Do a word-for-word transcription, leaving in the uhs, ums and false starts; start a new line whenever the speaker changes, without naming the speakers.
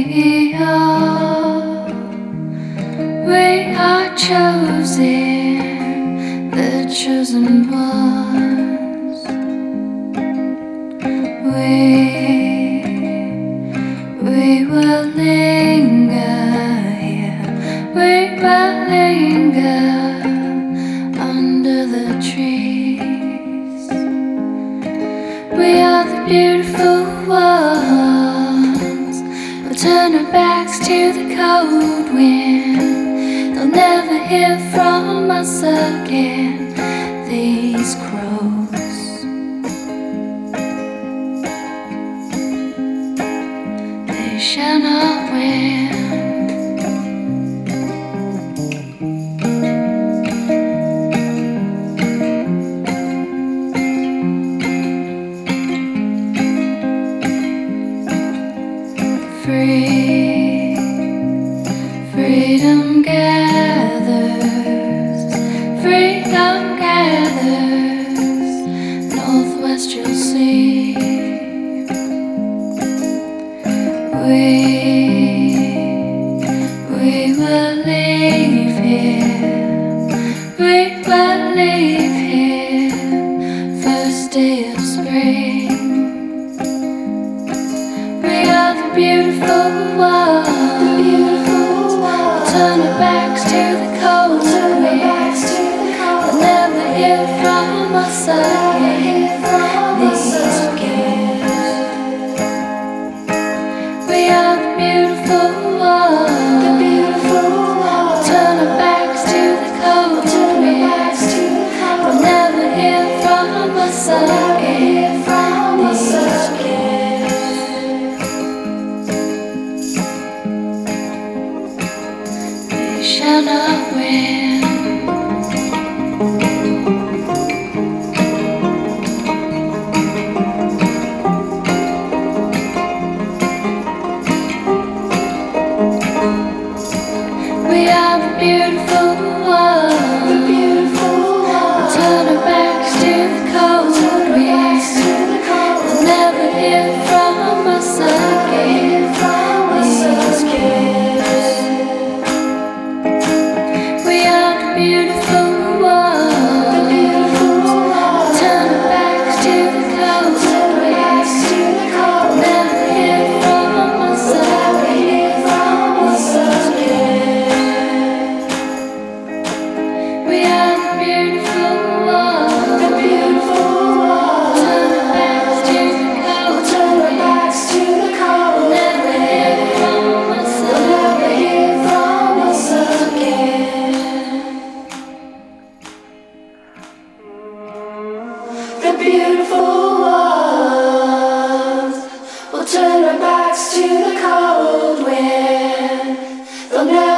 We are, we are chosen, the chosen ones. We, we will linger here, we will linger under the trees. We are the beautiful ones. We'll turn our backs to the cold wind. They'll never hear from us again, these crows. They shall not win. Free, freedom gathers, freedom gathers, northwest you'll see. We, we will leave here, we will leave here, first day of spring. We are the beautiful ones. We'll turn our backs to the cold winds. We'll never hear from us again, these gifts. We are the beautiful ones. We'll turn our backs to the cold winds. We'll never hear from us again, these gifts. Shall not win. We are the beautiful ones. The beautiful ones. Turn our backs to the cold winds. We'll never hear from us again. These gifts. Beautiful ones. The beautiful ones. Turn our backs to the cold winds. We'll never hear from us again. We are the beautiful ones. The beautiful ones. Turn our backs to the cold winds. We'll never hear from us again. The beautiful ones will turn our backs to the cold wind. They'll never